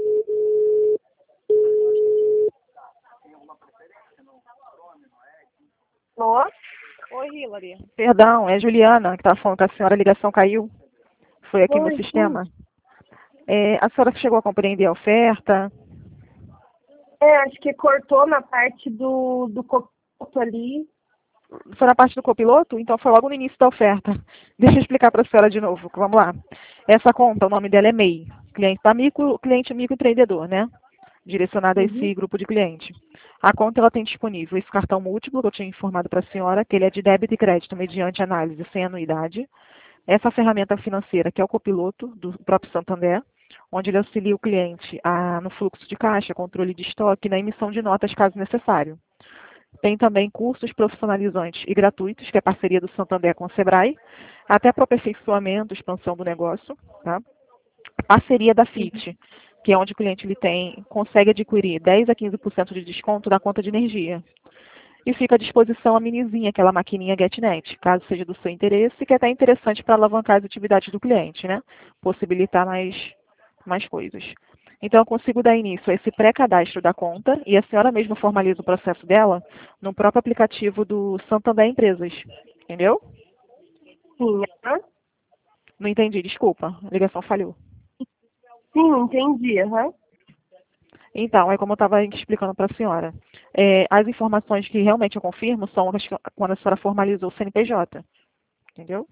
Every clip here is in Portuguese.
Nossa. Oi, Hilary. Perdão, é a Juliana que está falando que a senhora, a ligação caiu. Foi aqui no sistema. A senhora chegou a compreender a oferta? Acho que cortou na parte do copiloto ali. Foi na parte do copiloto? Então foi logo no início da oferta. Deixa eu explicar para a senhora de novo. Vamos lá. Essa conta, o nome dela é MEI. Cliente microempreendedor, né? Direcionada a esse grupo de cliente. A conta ela tem disponível esse cartão múltiplo, que eu tinha informado para a senhora, que ele é de débito e crédito mediante análise sem anuidade. Essa ferramenta financeira, que é o copiloto do próprio Santander, onde ele auxilia o cliente no fluxo de caixa, controle de estoque e na emissão de notas, caso necessário. Tem também cursos profissionalizantes e gratuitos, que é parceria do Santander com o Sebrae, até para aperfeiçoamento, expansão do negócio. Tá? Parceria da FIT, que é onde o cliente consegue adquirir 10 a 15% de desconto da conta de energia. E fica à disposição a minizinha, aquela maquininha GetNet, caso seja do seu interesse, que é até interessante para alavancar as atividades do cliente, né? Possibilitar mais coisas. Então, eu consigo dar início a esse pré-cadastro da conta e a senhora mesma formaliza o processo dela no próprio aplicativo do Santander Empresas. Entendeu? Sim. Não entendi, desculpa. A ligação falhou. Sim, entendi. Então, é como eu estava explicando para a senhora. As informações que realmente eu confirmo são quando a senhora formalizou o CNPJ. Entendeu?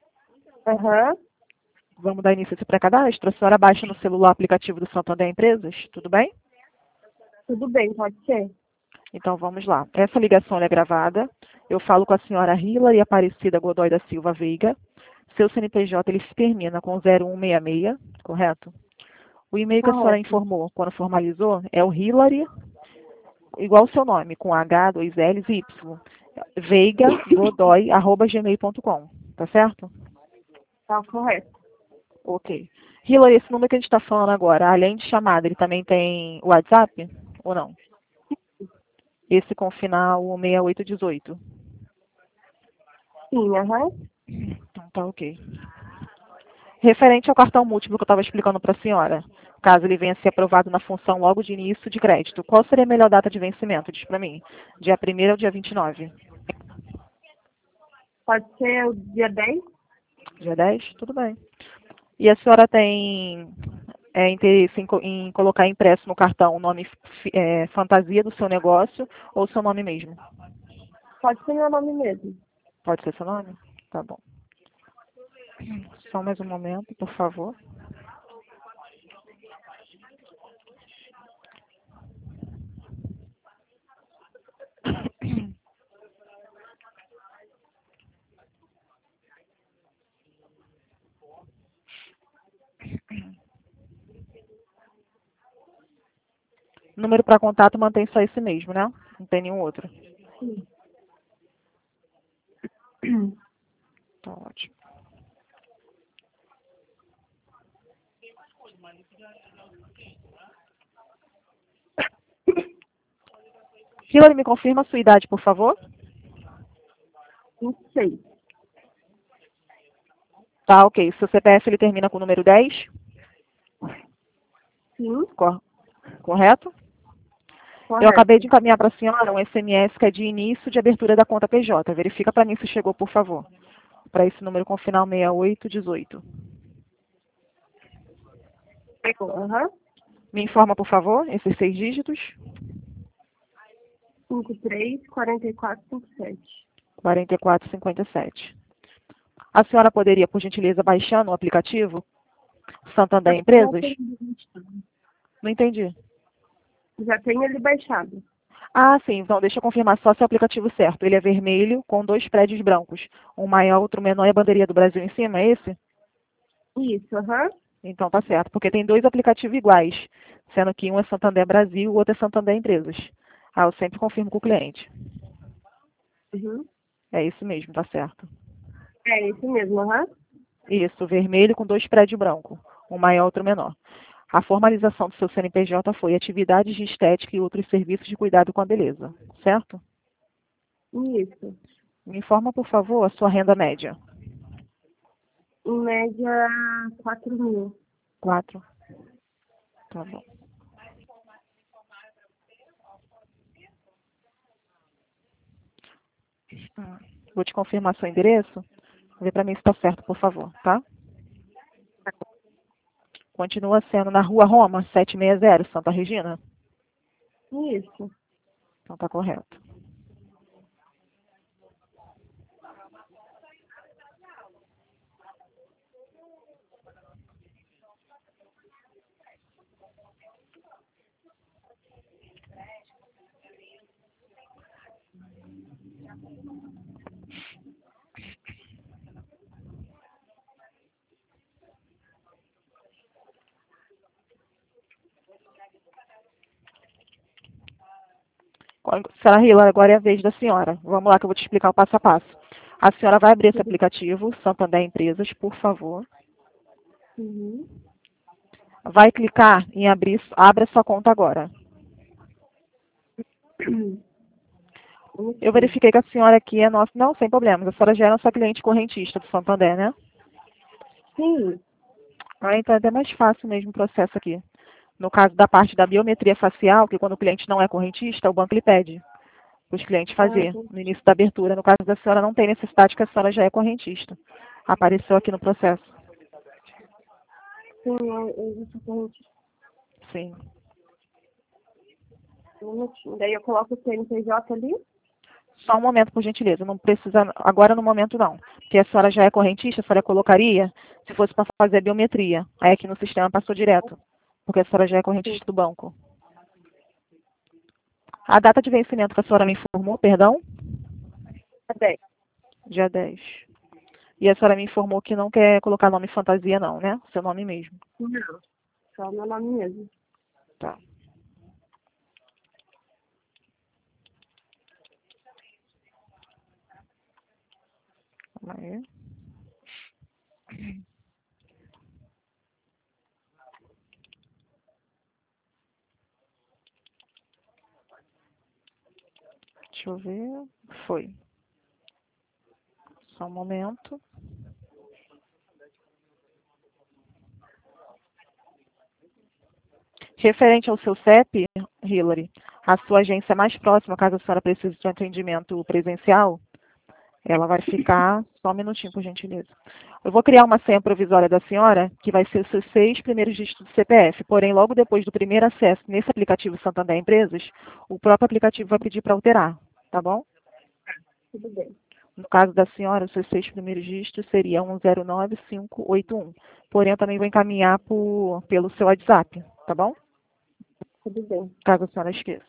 Vamos dar início a esse pré-cadastro? A senhora baixa no celular o aplicativo do Santander Empresas, tudo bem? Tudo bem, pode ser. Então vamos lá. Essa ligação é gravada. Eu falo com a senhora Hilary Aparecida Godoy da Silva Veiga. Seu CNPJ ele se termina com 0166, correto? O e-mail que a senhora informou quando formalizou é o Hilary, igual o seu nome, com H, 2 L's e Y. veigagodoy@gmail.com. Tá certo? Tá correto. Ok. Hilary, esse número que a gente está falando agora, além de chamada, ele também tem WhatsApp ou não? Esse com final 6818. Sim, Então tá ok. Referente ao cartão múltiplo que eu estava explicando para a senhora, caso ele venha a ser aprovado na função logo de início de crédito, qual seria a melhor data de vencimento? Diz para mim. Dia 1º ou dia 29? Pode ser o dia 10? Dia 10? Tudo bem. E a senhora tem interesse em colocar impresso no cartão o nome fantasia do seu negócio ou seu nome mesmo? Pode ser meu nome mesmo. Pode ser seu nome? Tá bom. Só mais um momento, por favor. Número para contato mantém só esse mesmo, né? Não tem nenhum outro. Sim. Tá ótimo. Hilary, me confirma a sua idade, por favor? 26. Tá, ok. Seu CPF ele termina com o número 10? Sim. Correto? Correto. Eu acabei de encaminhar para a senhora um SMS que é de início de abertura da conta PJ. Verifica para mim se chegou, por favor. Para esse número com final 6818. Me informa, por favor, esses 6 dígitos. 534457. 4457. A senhora poderia, por gentileza, baixar no aplicativo Santander Empresas? Não entendi. Já tenho ele baixado. Ah, sim. Então, deixa eu confirmar só se é o aplicativo certo. Ele é vermelho com 2 prédios brancos. Um maior, outro menor e a bandeirinha do Brasil em cima, é esse? Isso, Então, tá certo. Porque tem 2 aplicativos iguais. Sendo que um é Santander Brasil e o outro é Santander Empresas. Eu sempre confirmo com o cliente. É isso mesmo, tá certo. É isso mesmo, Isso, vermelho com 2 prédios brancos. Um maior, outro menor. A formalização do seu CNPJ foi atividades de estética e outros serviços de cuidado com a beleza, certo? Isso. Me informa, por favor, a sua renda média. Em média, 4.000. 4. Tá bom. Vou te confirmar seu endereço. Vê para mim se está certo, por favor, tá? Continua sendo na Rua Roma, 760, Santa Regina? Isso. Então tá correto. Senhora Hila, agora é a vez da senhora. Vamos lá que eu vou te explicar o passo a passo. A senhora vai abrir esse aplicativo, Santander Empresas, por favor. Uhum. Vai clicar em abrir, abra sua conta agora. Eu verifiquei que a senhora aqui é nossa... Não, sem problemas. A senhora já é nossa cliente correntista do Santander, né? Sim. Ah, então é até mais fácil mesmo o processo aqui. No caso da parte da biometria facial, que quando o cliente não é correntista, o banco lhe pede para os clientes fazer no início da abertura. No caso da senhora, não tem necessidade, que a senhora já é correntista. Apareceu aqui no processo. Sim, eu já sou Sim. um minutinho. Daí eu coloco o CNPJ ali. Só um momento, por gentileza. Não precisa, agora no momento não. Porque a senhora já é correntista, a senhora colocaria se fosse para fazer a biometria. Aí aqui no sistema passou direto. Porque a senhora já é correntista do banco. A data de vencimento que a senhora me informou, perdão? Bem, Dia 10. E a senhora me informou que não quer colocar nome fantasia não, né? Seu nome mesmo. não. Só meu nome mesmo. Tá. Calma aí. Deixa eu ver. Foi. Só um momento. Referente ao seu CEP, Hillary, a sua agência mais próxima, caso a senhora precise de um atendimento presencial, ela vai ficar... Só um minutinho, por gentileza. Eu vou criar uma senha provisória da senhora, que vai ser os seus 6 primeiros dígitos do CPF. Porém, logo depois do primeiro acesso nesse aplicativo Santander Empresas, o próprio aplicativo vai pedir para alterar, tá bom? Tudo bem. No caso da senhora, os seus 6 primeiros dígitos seriam 109581. Porém, eu também vou encaminhar pelo seu WhatsApp, tá bom? Tudo bem. Caso a senhora esqueça.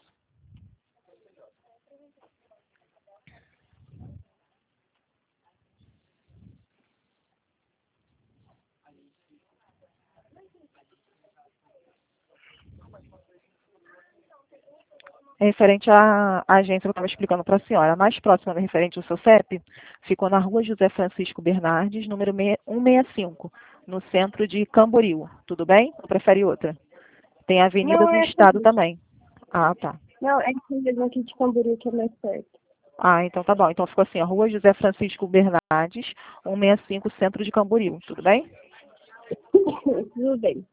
Referente à agência que eu estava explicando para a senhora, a mais próxima referente ao seu CEP, ficou na Rua José Francisco Bernardes, número 165, no centro de Camboriú. Tudo bem? Ou prefere outra? Tem avenidas Não, no é estado aqui. também. Ah, tá. Não, é que mesmo aqui de Camboriú que é mais perto. Ah, então tá bom. Então ficou assim, a Rua José Francisco Bernardes, 165, centro de Camboriú. Tudo bem? Tudo bem.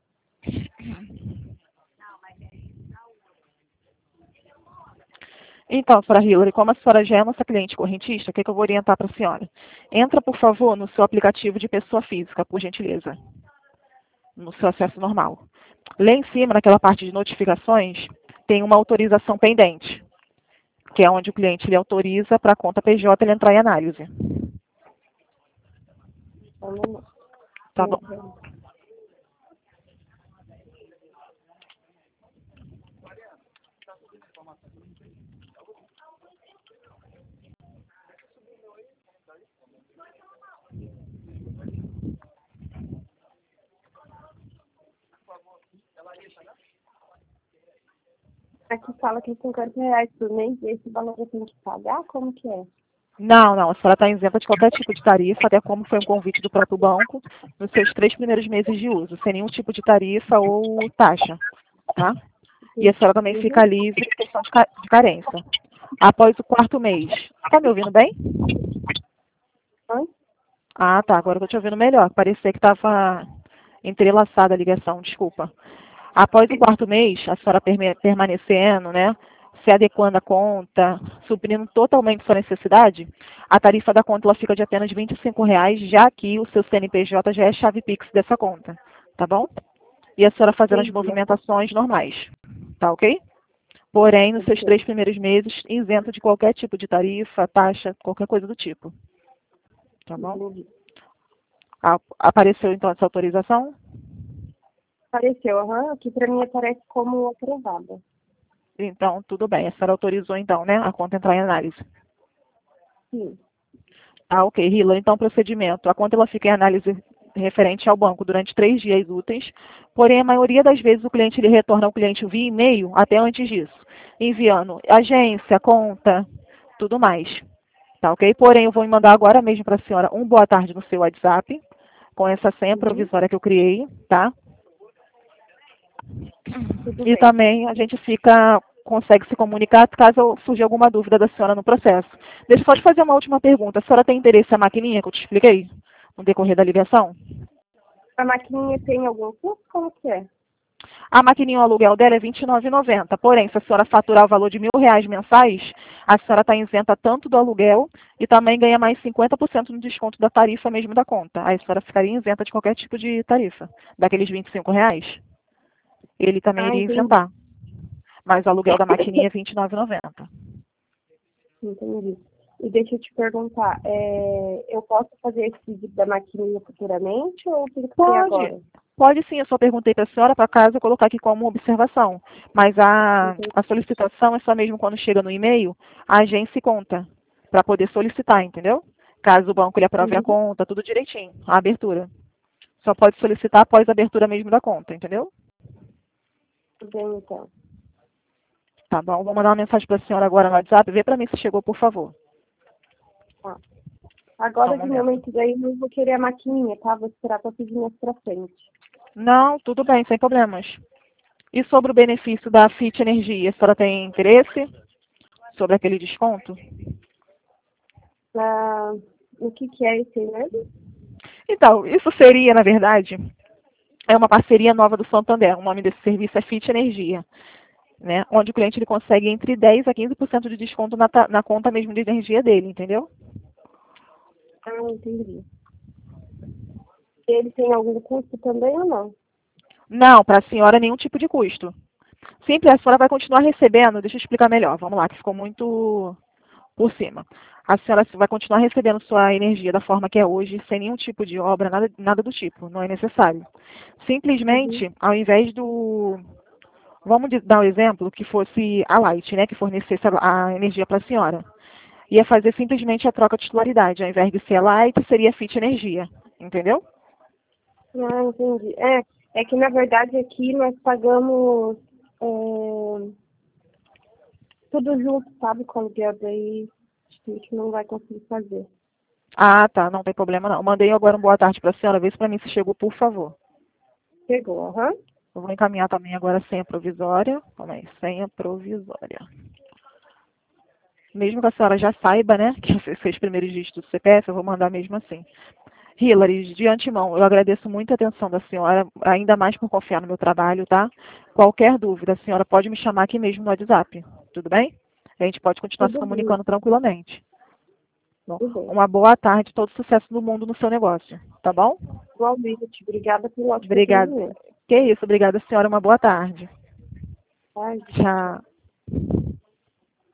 Então, senhora Hillary, como a senhora já é nossa cliente correntista, o que eu vou orientar para a senhora? Entra, por favor, no seu aplicativo de pessoa física, por gentileza. No seu acesso normal. Lá em cima, naquela parte de notificações, tem uma autorização pendente, que é onde o cliente ele autoriza para a conta PJ ele entrar em análise. Tá bom. Aqui fala que é R$ 50 por mês e esse valor eu tenho que pagar? Como que é? Não, não, a senhora está isenta de qualquer tipo de tarifa, até como foi um convite do próprio banco, nos seus 3 primeiros meses de uso, sem nenhum tipo de tarifa ou taxa, tá? E a senhora também fica livre em questão de carência. Após o 4º mês. Está me ouvindo bem? Oi? Ah, tá, agora eu estou te ouvindo melhor. Parecia que estava entrelaçada a ligação, desculpa. Após o 4º mês, a senhora permanecendo, né, se adequando à conta, suprindo totalmente sua necessidade, a tarifa da conta ela fica de apenas R$ 25,00, já que o seu CNPJ já é chave Pix dessa conta, tá bom? E a senhora fazendo as Entendi. movimentações normais, tá ok? Porém, nos seus Ok. 3 primeiros meses, isento de qualquer tipo de tarifa, taxa, qualquer coisa do tipo, tá bom? Entendi. Apareceu então essa autorização? Apareceu, aham. Aqui para mim aparece como aprovada. Então, tudo bem. A senhora autorizou então, né, a conta entrar em análise. Sim. Ah, ok, Hila. Então, procedimento. A conta ela fica em análise referente ao banco durante 3 dias úteis, porém, a maioria das vezes o cliente ele retorna ao cliente via e-mail até antes disso, enviando agência, conta, tudo mais. Tá ok? Porém, eu vou mandar agora mesmo para a senhora um boa tarde no seu WhatsApp, com essa senha Uhum. provisória que eu criei, tá? Tudo E bem. também a gente consegue se comunicar caso surja alguma dúvida da senhora no processo. Deixa eu só te fazer uma última pergunta. A senhora tem interesse na maquininha que eu te expliquei no decorrer da ligação? A maquininha tem algum custo? Como que é? A maquininha, o aluguel dela é R$ 29,90. Porém, se a senhora faturar o valor de R$ 1.000 mensais, a senhora está isenta tanto do aluguel e também ganha mais 50% no desconto da tarifa mesmo da conta. Aí a senhora ficaria isenta de qualquer tipo de tarifa. Daqueles R$ 25,00, ele também Ah, iria entendi. isentar. Mas o aluguel da maquininha é R$ 29,90. Entendi. E deixa eu te perguntar, eu posso fazer esse pedido da maquininha futuramente ou tem que ser Pode. agora? Pode sim, eu só perguntei para a senhora, para casa, eu colocar aqui como observação. Mas Entendi. a solicitação é só mesmo quando chega no e-mail, a agência conta, para poder solicitar, entendeu? Caso o banco ele aprove a Uhum. conta, tudo direitinho, a abertura. Só pode solicitar após a abertura mesmo da conta, entendeu? Tudo bem, então. Tá bom, vou mandar uma mensagem para a senhora agora no WhatsApp, vê para mim se chegou, por favor. Tá. Só um Agora, de momento. momento, daí, não vou querer a maquininha, tá? Vou esperar para pedir mais pra frente. Não, tudo bem, sem problemas. E sobre o benefício da FIT Energia, a senhora tem interesse sobre aquele desconto? Ah, o que é esse mesmo? Então, isso seria, na verdade, é uma parceria nova do Santander. O nome desse serviço é Fit Energia, né? Onde o cliente ele consegue entre 10% a 15% de desconto na conta mesmo de energia dele, entendeu? Ah, entendi. Ele tem algum custo também ou não? Não, para a senhora nenhum tipo de custo. Simples, a senhora vai continuar recebendo, deixa eu explicar melhor, vamos lá, que ficou muito por cima. A senhora vai continuar recebendo sua energia da forma que é hoje, sem nenhum tipo de obra, nada do tipo, não é necessário. Uhum. Simplesmente, ao invés vamos dar um exemplo que fosse a Light, né, que fornecesse a energia para a senhora. Ia fazer simplesmente a troca de titularidade. Ao invés de ser a Light, seria a Fit Energia. Entendeu? Ah, entendi. É que, na verdade, aqui nós pagamos tudo junto, sabe, com o aluguel, daí acho que a gente não vai conseguir fazer. Ah, tá, não tem problema não. Mandei agora um boa tarde para a senhora, vê se para mim se chegou, por favor. Chegou, aham. Eu vou encaminhar também agora a senha provisória. Calma aí, senha provisória. Mesmo que a senhora já saiba, né, que você fez primeiros dígitos do CPF, eu vou mandar mesmo assim. Hilary, de antemão, eu agradeço muito a atenção da senhora, ainda mais por confiar no meu trabalho, tá? Qualquer dúvida, a senhora pode me chamar aqui mesmo no WhatsApp, tudo bem? A gente pode continuar se Tudo bem, comunicando tranquilamente. Bom, tudo bem. uma boa tarde, todo sucesso do mundo no seu negócio, tá bom? Igualmente, obrigada pelo ótimo Obrigada. atendimento. Que isso, obrigada, senhora, uma boa tarde. Tá? Tchau, tchau. Tchau.